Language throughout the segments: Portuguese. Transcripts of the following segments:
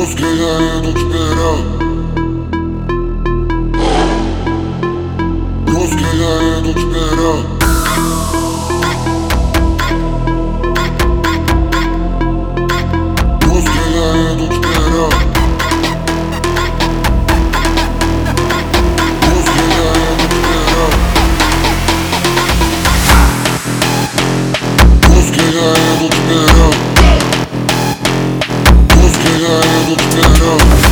querendo te esperar. Deus querendo te esperar. Deus querendo te esperar. Deus querendo te esperar. Deus querendo te esperar. Deus querendo te esperar.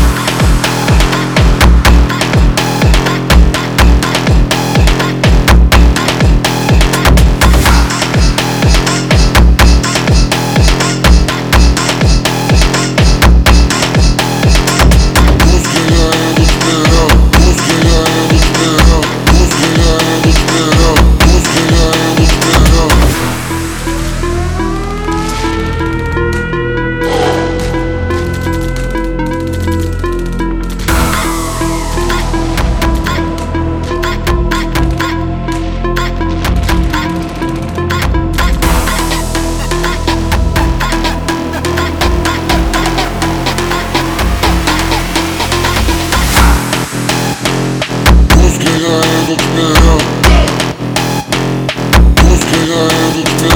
Deus querendo te esperar. Deus querendo te esperar.